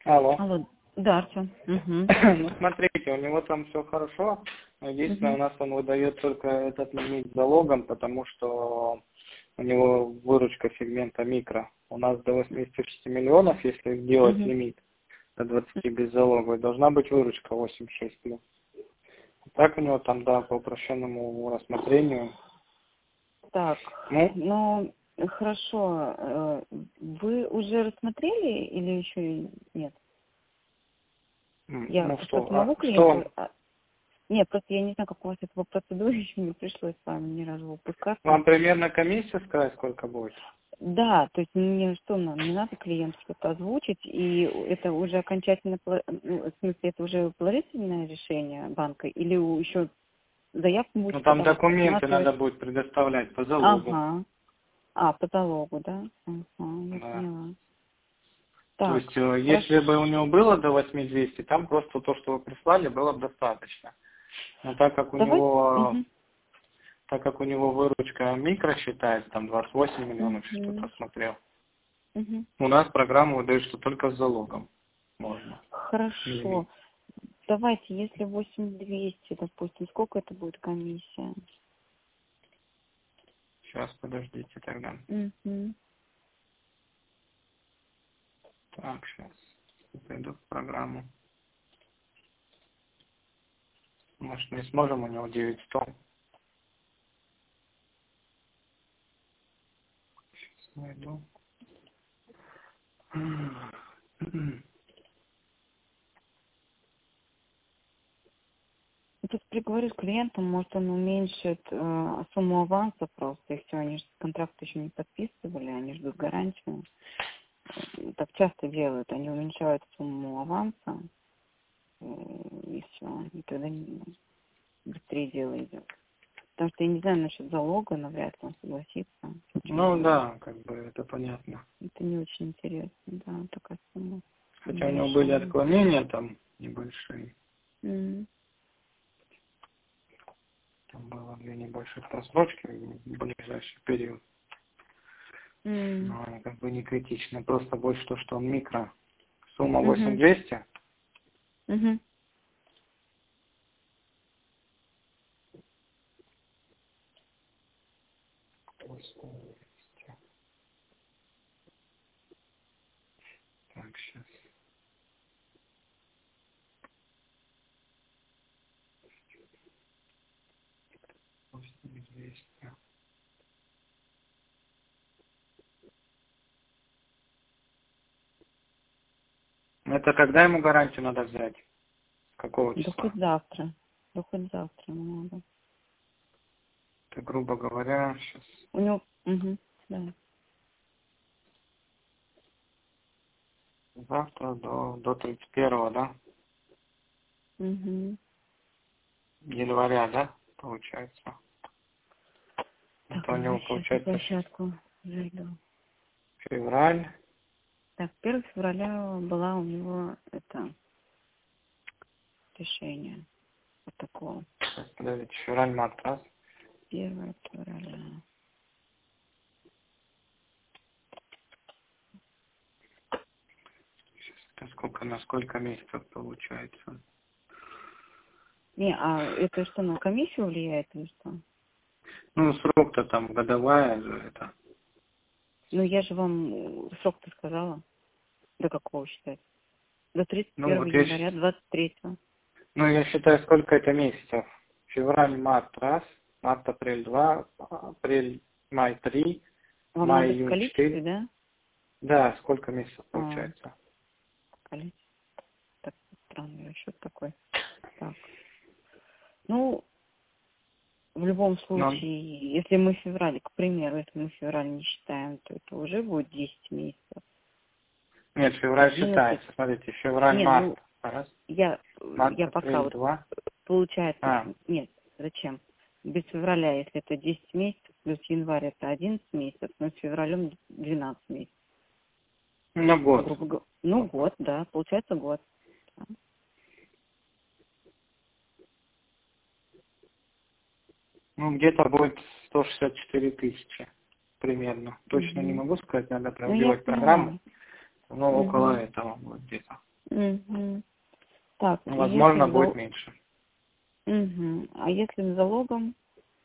Алло. Алло, да, Артем. Угу. Ну, смотрите, у него там все хорошо. Но единственное, у нас он выдает только этот лимит залогом, потому что у него выручка сегмента микро. У нас до 86 миллионов, если делать Угу. лимит до 20 без залога, должна быть выручка 8,6. Так у него там, да, по упрощенному рассмотрению. Так, Ну, ну, хорошо. Вы уже рассмотрели или еще нет? Я ну просто могу что клиенту... он Нет, просто я не знаю, как у вас это по процедуре, еще не пришлось с вами ни разу выпускаться. вам примерно комиссия сказать, сколько будет? Да, то есть мне что, нам не надо клиенту что-то озвучить, и это уже окончательно, ну, в смысле, это уже положительное решение банка, или еще заявку Ну, будете там подавать, документы просматривать? надо будет предоставлять по залогу. Ага. По залогу, да? Ага, я Да. поняла. То Так, есть, хорошо. если бы у него было до 8200, там просто то, что вы прислали, было бы достаточно. Но Давайте. Угу. так как у него выручка микро считается, там 28 миллионов, сейчас Угу. посмотрел. Угу. У нас программа выдает, что только с залогом можно. Хорошо. Лимит. Давайте, если 8200, допустим, сколько это будет комиссия? Сейчас, подождите тогда. Угу. Так, сейчас. Пойду в программу. Может, не сможем, у него 900. Сейчас найду. Тут переговорю с клиентом, может, он уменьшит сумму аванса просто, и все, они же контракт еще не подписывали, они ждут гарантию. Так часто делают, они уменьшают сумму аванса, и все, и тогда быстрее дело идет. Потому что я не знаю насчет залога, но вряд ли он согласится. Очень Ну дело. да, как бы это понятно. Это не очень интересно, да, такая сумма Хотя у него были небольшая. отклонения там небольшие. М. Там было две небольших просрочки в ближайший период. М. Но они как бы не критичны. Просто больше то, что он микро. Сумма Мгм. 8200. Мгм. 8200. Так, сейчас. 8200. Это когда ему гарантию надо взять? Какого Да хоть числа? завтра. Да хоть завтра надо. Это, грубо говоря, сейчас. У него... Угу. Да. Завтра до 31, да? Угу. Января, да? Получается. Так, Это у я него сейчас на получается площадку зайду. февраль. Так, 1 февраля была у него это решение. Вот такого. Сейчас, подождите, февраль, март, раз. 1 февраля. Это сколько, на сколько месяцев получается? Не, а это что, на комиссию влияет или что? Ну, срок-то там годовая же это. Ну, я же вам срок-то сказала. До какого считать? До Ну, 31 вот января 23-го. я считаю, сколько это месяцев. Февраль, март, раз. Март, апрель, два. Апрель, май, три. Вам Май, надо в июнь, количестве, 4. да? Да, сколько месяцев А, получается? количество. Так, странный расчет такой. Так. Ну, в любом Ну, случае, если мы февраль, к примеру, если мы февраль не считаем, то это уже будет 10 месяцев. нет, февраль 11. считается. Смотрите, февраль, Не, март. ну, Раз. я, Март, я пока апрель, вот, два. получается, А, нет, зачем? Без февраля, если это 10 месяцев, плюс январь это 11 месяцев, но с февралем 12 месяцев. ну год. Грубо говоря. Ну, год, да, получается год. Да. Ну, где-то будет 164 тысячи примерно. Точно не Мгм. могу сказать, надо Ну, прям я делать поняла. программу. Но около Угу. этого будет где-то. Угу. Так, и Возможно, если будет меньше. Угу. А если с залогом?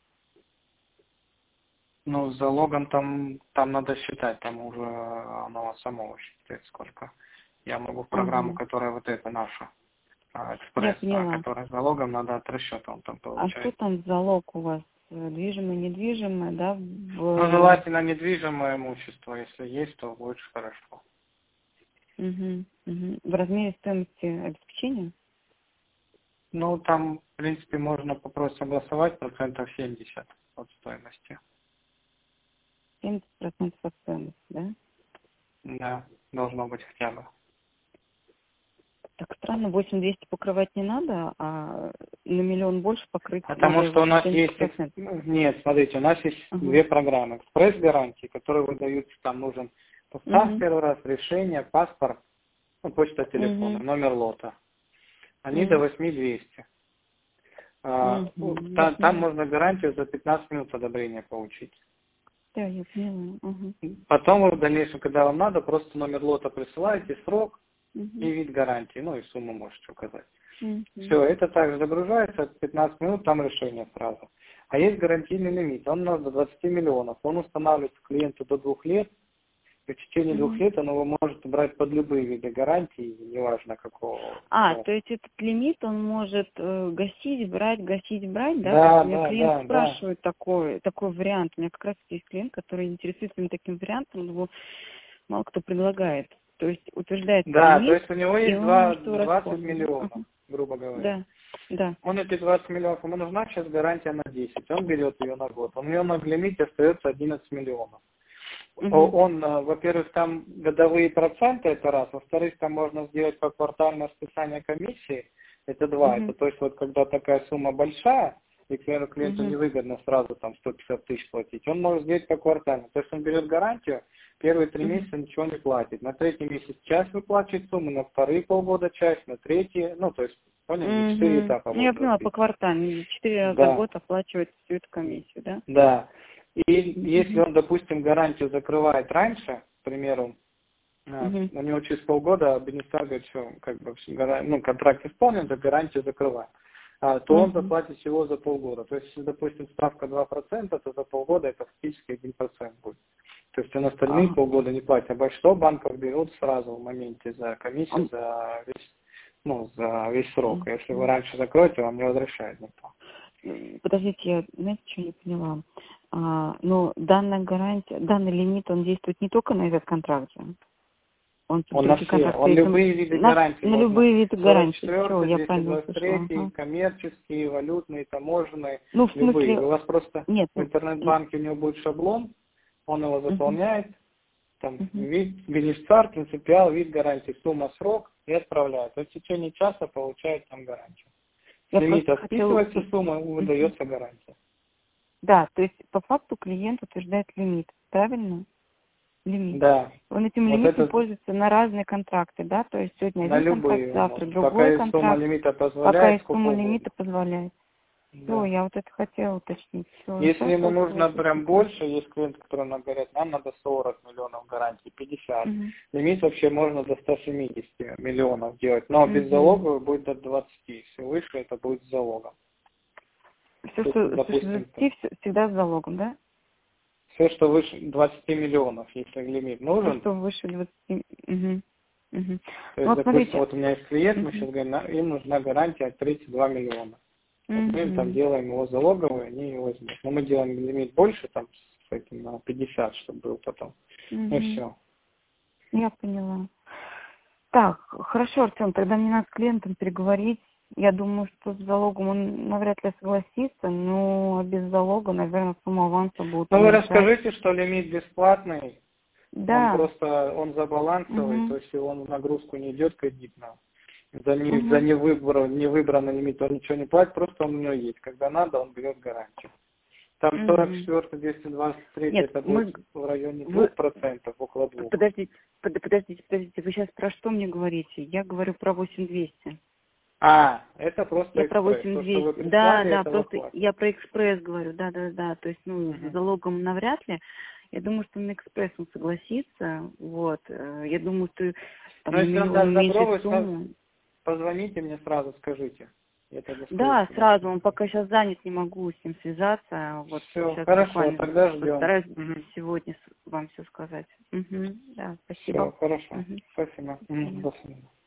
Ну, с залогом там надо считать, там уже оно само считает сколько. Я могу в программу, Ага. которая вот эта наша, Я экспресс, поняла. которая с залогом, надо от расчета он там А что получает. там залог у вас? Движимое, недвижимое, да? Ну, желательно недвижимое имущество, если есть, то будет хорошо. Угу. Угу. В размере стоимости обеспечения? Ну, там, в принципе, можно попросить согласовать 70% от стоимости. 70% от стоимости, да? Да, должно быть хотя бы. Так странно, 8200 покрывать не надо, а на миллион больше покрыть Потому уже что у нас есть... 70%. Нет, смотрите, у нас есть две программы. Экспресс-гарантии, которые выдаются, там нужен состав первый раз, решение, паспорт, ну, почта телефона, номер лота. Они до 8200. Там можно гарантию за 15 минут одобрения получить. Да, я поняла. Потом вы в дальнейшем, когда вам надо, просто номер лота присылаете, срок и вид гарантии, ну и сумму можете указать. Все, это также загружается, 15 минут, там решение сразу. А есть гарантийный лимит, он у нас до 20 миллионов. Он устанавливается клиенту до 2 лет, и в течение 2 лет он его может брать под любые виды гарантий, неважно какого. То есть этот лимит он может гасить, брать, да? Да, Меня клиент спрашивает такой вариант. У меня как раз есть клиент, который интересуется именно таким вариантом, его мало кто предлагает. То есть утверждается лимит, то есть у него есть 20 миллионов, грубо говоря. Да. Он эти 20 миллионов, ему нужна сейчас гарантия на 10, он берет ее на год. У него на лимите остается 11 миллионов. Он, во-первых, там годовые проценты, это раз, во-вторых, там можно сделать поквартальное списание комиссии, это два. Это то есть вот когда такая сумма большая, и, к примеру, клиенту невыгодно сразу там 150 тысяч платить, он может сделать поквартально. То есть он берет гарантию, первые 3 месяца ничего не платит. На третий месяц часть выплачивает сумму, на вторые полгода часть, на третий, ну то есть, поняли, 4 этапа. Я поняла, поквартально, 4 раза в год оплачивать всю эту комиссию, да? Да. И если он, допустим, гарантию закрывает раньше, к примеру, у него через полгода администратор говорит, что контракт исполнен, то гарантию закрываем, то он заплатит всего за полгода. То есть, если, допустим, ставка 2%, то за полгода это фактически 1% будет. То есть он остальные полгода не платит. А большинство банков берут сразу в моменте за комиссию, за весь срок. А если вы раньше закроете, вам не возвращают никто. Подождите, я, знаете, что не поняла? Но данная гарантия, данный лимит, он действует не только на этот контракт же? Он на все, он любые виды гарантий. На любые виды гарантий. 44, Я правильно 223, коммерческие, валютные, таможенные, в смысле, любые. У вас просто в интернет-банке у него будет шаблон, он его заполняет, там вид, бенефициар, принципиал, вид гарантии, сумма, срок и отправляет. В течение часа получает там гарантию. С лимита списывается сумма, выдается гарантия. Да, то есть по факту клиент утверждает лимит, правильно? Лимит. Да. Он этим лимитом пользуется на разные контракты, да? То есть сегодня на один любые, контракт, завтра другой пока контракт. Сумма лимита позволяет, пока есть сумма лимита позволяет. Да. Все, я вот это хотела уточнить. Все, если ему нужно прям больше, есть клиенты, которые нам говорят, нам надо 40 миллионов гарантий, 50. Лимит вообще можно до 170 миллионов делать, но без залога будет до 20. Если выше, это будет с залогом. Все, что допустим, всегда с залогом, да? Все, что выше 20 миллионов, если лимит нужен. Все, что выше 20. То есть, допустим, вот у меня есть клиент, мы сейчас говорим, им нужна гарантия 32 миллиона. Мы там делаем его залоговый, они его возьмут. Но мы делаем лимит больше, там, с этим на 50, чтобы был потом. И все. Я поняла. Так, хорошо, Артем, тогда мне надо с клиентом переговорить. Я думаю, что с залогом он навряд ли согласится, но без залога, наверное, сумма аванса будет. Ну, вы расскажите, что лимит бесплатный. Да. Он за балансовый, то есть он в нагрузку не идет кредитно. За невыбранный лимит он ничего не платит, просто он у него есть. Когда надо, он берет гарантию. Там 44, 223, это будет в районе 2%, около 2%. Подождите, вы сейчас про что мне говорите? Я говорю про 8200. Это просто я про 8200. Да, просто вопрос. я про экспресс говорю, да. То есть, с залогом навряд ли. Я думаю, что на экспресс он согласится. Вот. Я думаю, что там Но если он даст уменьшит добро, вы сумму. позвоните мне сразу, скажите. Я тогда Да, скажу. сразу. Он пока сейчас занят, не могу с ним связаться. Вот Все, сейчас хорошо, буквально тогда ждем. постараюсь Угу. сегодня вам все сказать. Угу. Да, Все, спасибо. хорошо. Угу. Спасибо. До свидания. До свидания.